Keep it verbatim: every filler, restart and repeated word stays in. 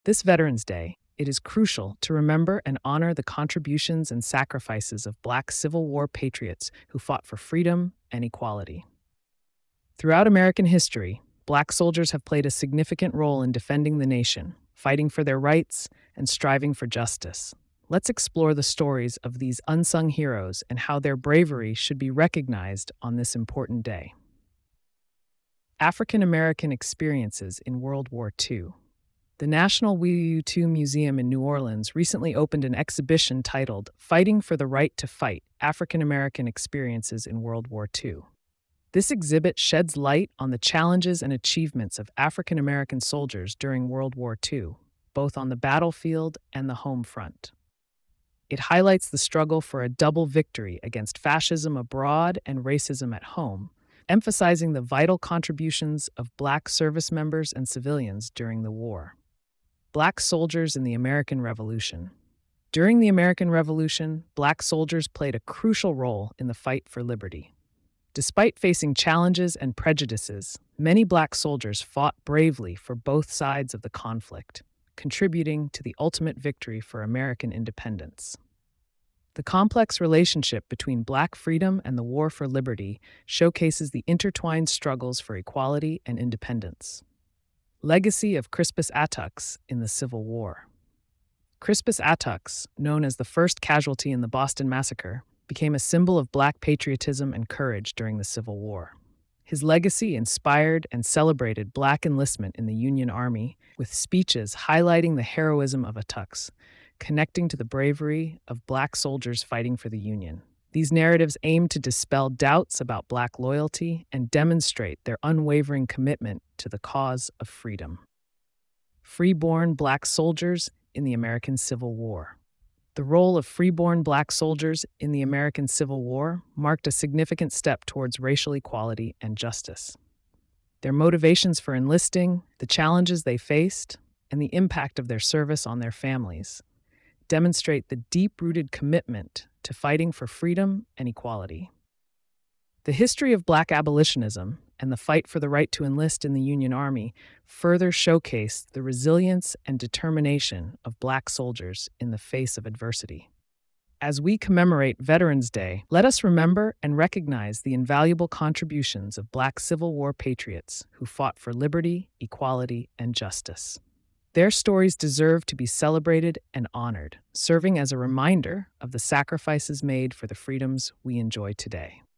This Veterans Day, it is crucial to remember and honor the contributions and sacrifices of Black Civil War patriots who fought for freedom and equality. Throughout American history, Black soldiers have played a significant role in defending the nation, fighting for their rights, and striving for justice. Let's explore the stories of these unsung heroes and how their bravery should be recognized on this important day. African American experiences in World War Two. The National W U two Museum in New Orleans recently opened an exhibition titled Fighting for the Right to Fight: African American Experiences in World War Two. This exhibit sheds light on the challenges and achievements of African American soldiers during World War Two, both on the battlefield and the home front. It highlights the struggle for a double victory against fascism abroad and racism at home, emphasizing the vital contributions of Black service members and civilians during the war. Black soldiers in the American Revolution. During the American Revolution, Black soldiers played a crucial role in the fight for liberty. Despite facing challenges and prejudices, many Black soldiers fought bravely for both sides of the conflict, contributing to the ultimate victory for American independence. The complex relationship between Black freedom and the war for liberty showcases the intertwined struggles for equality and independence. Legacy of Crispus Attucks in the Civil War. Crispus Attucks, known as the first casualty in the Boston Massacre, became a symbol of Black patriotism and courage during the Civil War. His legacy inspired and celebrated Black enlistment in the Union Army, with speeches highlighting the heroism of Attucks, connecting to the bravery of Black soldiers fighting for the Union. These narratives aim to dispel doubts about Black loyalty and demonstrate their unwavering commitment to the cause of freedom. Freeborn Black soldiers in the American Civil War. The role of freeborn Black soldiers in the American Civil War marked a significant step towards racial equality and justice. Their motivations for enlisting, the challenges they faced, and the impact of their service on their families demonstrate the deep-rooted commitment to fighting for freedom and equality. The history of Black abolitionism and the fight for the right to enlist in the Union Army further showcased the resilience and determination of Black soldiers in the face of adversity. As we commemorate Veterans Day, let us remember and recognize the invaluable contributions of Black Civil War patriots who fought for liberty, equality, and justice. Their stories deserve to be celebrated and honored, serving as a reminder of the sacrifices made for the freedoms we enjoy today.